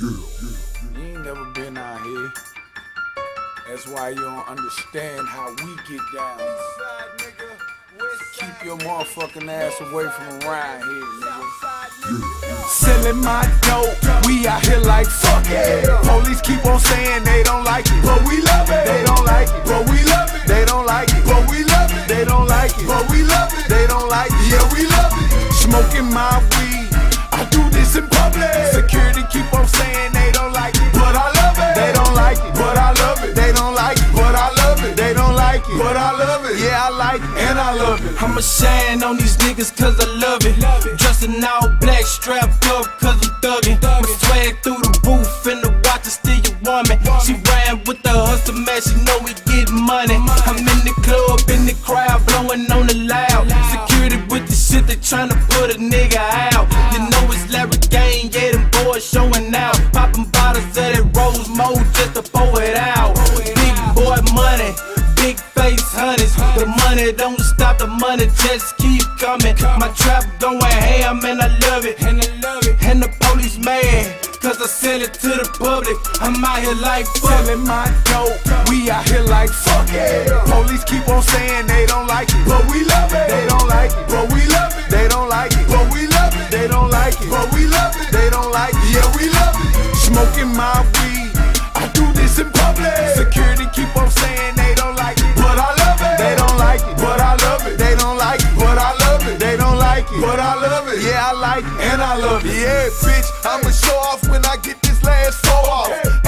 You ain't never been out here. That's why you don't understand how we get down. Keep your motherfucking ass away from around here, nigga. Selling my dope, we out here like fuck it. Police keep on saying they don't like it, but we love it. They don't like it, but we love it. They don't like it, but we love it. They don't like it, but we love it. They don't like it, yeah we love it. Smoking my weed, I do this in public. Security keep on saying they don't like it, but I love it. They don't like it, but I love it. They don't like it, but I love it. They don't like it, but I love it. Yeah, I like it and I love it. I'ma shine on these niggas cause I love it. Dressing all black, strapped up cause I'm thuggin'. I'ma swag through the roof and the watch is still your woman. She ran with the hustle man, she know we get money. I'm in the club, in the crowd, blowing on the loud. Security with the shit, they tryna put a nigga out. You know it's Larry Gang, yeah, them boys showing out. Popping bottles of that Rose Mode just to pour it out. Big boy money, big face honeys. The money don't stop, the money just keep coming. My trap going ham and I love it. And the police mad cause I sell it to the public. I'm out here like fuck. Selling my dope, we out here like fuck it. Police keep on saying they don't like it, but we love it. They don't like it, but we love it. They don't like it, but we love it. They don't like it, but we love it. They don't like it, yeah we love it. Smoking my weed, I do this in public. Security keep on saying they don't like it, but I love it. They don't like it, but I love it. They don't like it, but I love it. They don't like it, but I love it. Yeah, I like it and I love it. Yeah, bitch, I'ma show off when I get this last four off.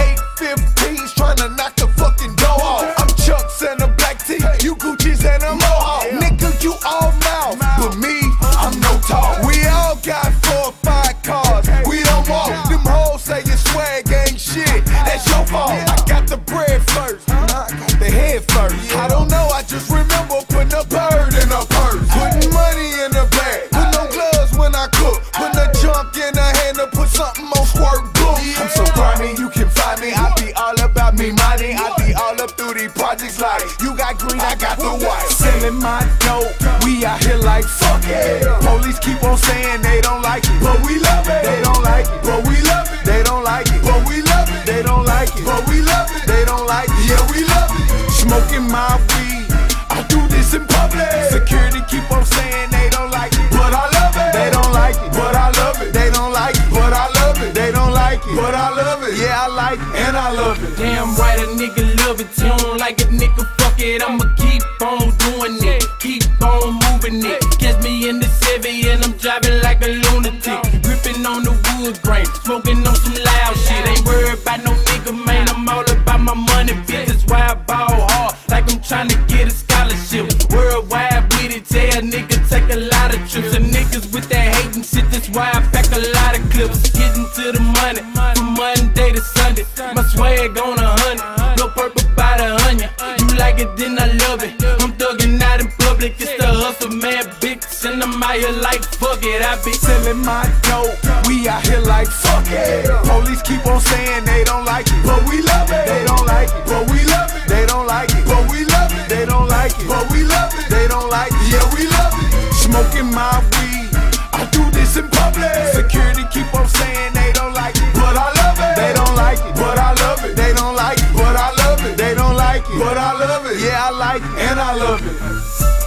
815's tryna knock the fucking door off. I'm Chucks and a black tee, you Gucci's and a Mohawk. Nigga, you all mouth, but me, I'm no talk. We all got 4 or 5 cars, we don't walk. Them hoes say your swag ain't shit, that's your fault. I got the bread first, I got the head first. I don't know, I just remember putting a bird in a purse. Putting money in the bag, put no gloves when I cook. Putting a junk in the hand to put something on squirt book. I'm so grimy, you can find me. I be all about me money. I be all up through these projects like you got green, I got the white. Selling my dope, we out here like fuck it. Police keep on saying they don't like it, but we love it. They don't like it, but we love it. They don't like it, but we love it. They don't like it, but we love it. They don't like it, yeah we love it. Smoking my weed, I do this in public. Security keep on saying they don't like it, but I love it. They don't like it, but I love it. They don't like it, but I love it. They don't like it, but I love it. Yeah, I like it and I love it. Damn right, a nigga love it. You don't like it, nigga, fuck it. I'ma keep on doing it, keep on moving it. Catch me in the Chevy and I'm driving like a lunatic. Gripping on the wood grain, smoking on some loud shit. Ain't worried about no nigga, man. I'm all about my money, bitch. That's why I ball hard, like I'm trying to get a scholarship. Worldwide with it, yeah, nigga take a lot of trips. And niggas with that hating shit, that's why I pack a lot of clips. Getting to the money, from Monday to Sunday. My swag on 100, no purple by the 100. You like it, then I love it. I'm thugging out in public, it's the hustle, man, bitch. And I'm out here like fuck it, I be selling my dope, we out here like fuck it. Police keep on saying they don't like it, but we love it. They don't like it, but we love it. They don't like it, but we love it. They don't like it, but we love it. They don't like it, yeah we love it. Smoking my weed, I do this in public. Security keep on saying they don't like it, but I love it. They don't like it, but I love it. They don't like it, but I love it. They don't like it, but I love it. Yeah, I like it and I love it.